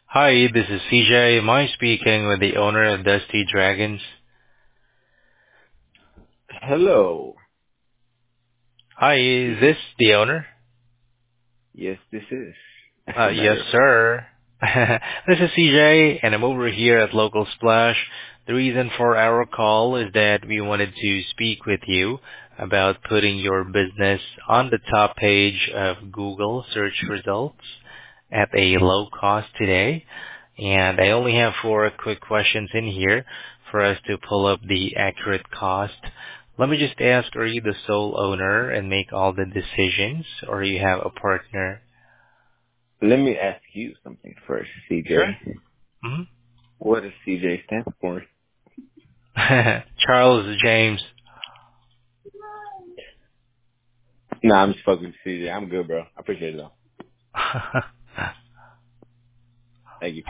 Hi, this is CJ. Am I speaking with the owner of Dusty Dragons? Hello. Hi, This is is this the owner? yes, this is. Yes, Matter of fact. sir. This is CJ, and I'm over here at Local Splash. The reason for our call is that we wanted to speak with you about putting your business on the top page of Google search results at a low cost today. And I only have four quick questions in here for us to pull up the accurate cost. Let me just ask, are you the sole owner and make all the decisions, or you have a partner? Let me ask you something first, Sure. CJ. Hmm. What does CJ stand for? Charles James. Nah, I'm just fucking with CJ. I'm good, bro. I appreciate it though. Thank you.